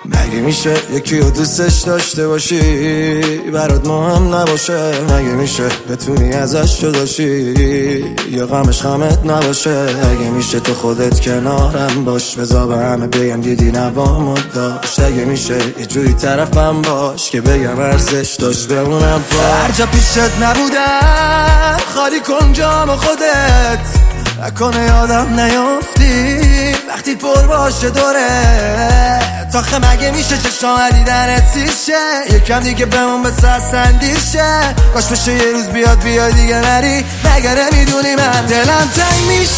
مگه میشه یکی رو دوستش داشته باشی برات مهم نباشه؟ مگه میشه بتونی ازش جداشی یا غمش غمت نباشه؟ مگه میشه تو خودت کنارم باش بذار به همه بگم دیدی نوامو داشت؟ مگه میشه یه جوری طرفم باش که بگم ارزش داشت بمونم پاش؟ هر جا پیشت نبودم خالی کن جام خودت، نکنه یادم نیافتی وقتی پر باشه دوره تاخه. مگه میشه چشام دیدنت سیشه یکم دیگه بمون به سرسندیشه؟ کاش بشه یه روز بیاد دیگه نری. مگه نمیدونی من دلم تنگ میشه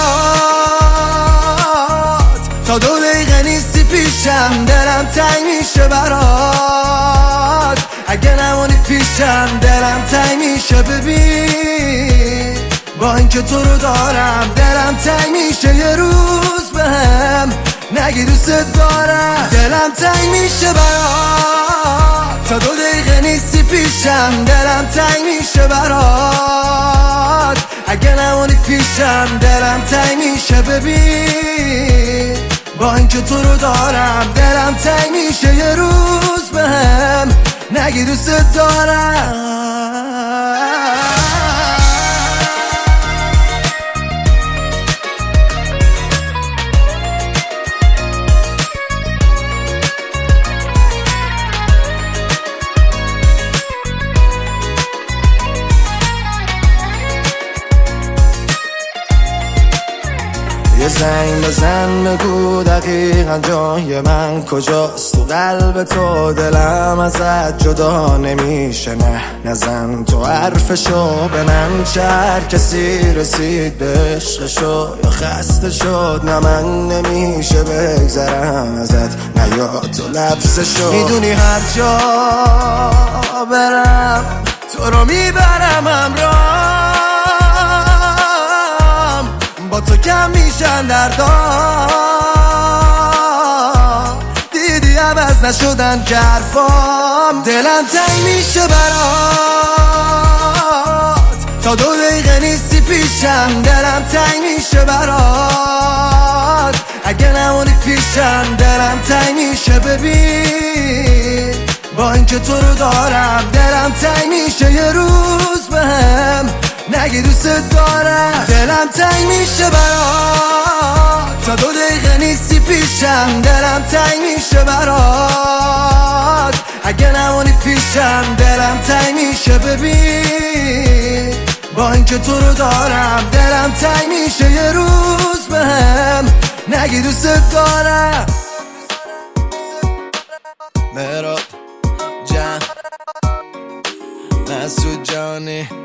برات تا 2 دقیقه نیستی پیشم؟ دلم تنگ میشه برات اگه نمونی پیشم. دلم تنگ میشه ببین با اینکه تو رو دارم دلم تنگ میشه یه روز بهم نگی دوست دارم. دلم تنگ میشه برات تا 2 دقیقه نیستی پیشم. دلم تنگ میشه برات اگه نمونی پیشم. دلم تنگ میشه ببین با اینکه تو رو دارم دلم تنگ میشه یه روز بهم نگی دوست دارم. یه زنگ بزن بگو دقیقا جای من کجاست تو قلب تو، دلم ازت جدا نمیشه. نه نزن تو حرفشو به من، چه هر کسی رسید به عشقشو یا خسته شد. نه من نمیشه بگذرم ازت نه یا تو لبسشو. میدونی هر جا برم تو رو میبرم همراه، با تو کم میشن دردام. دیدی عوض نشدن که حرفام. دلم تنگ میشه برات تا 2 دقیقه نیستی پیشم. دلم تنگ میشه برات اگه نمونی پیشم. دلم تنگ میشه ببین با اینکه تو رو دارم دلم تنگ میشه یه روز بهم نگی دوست دارم. دلم تنگ میشه برات تا 2 دقیقه نیستی پیشم. دلم تنگ میشه برات اگه نمونی پیشم. دلم تنگ میشه ببین با اینکه تو رو دارم دلم تنگ میشه یه روز بهم نگی دوست دارم. مهراب جان مسعود جانی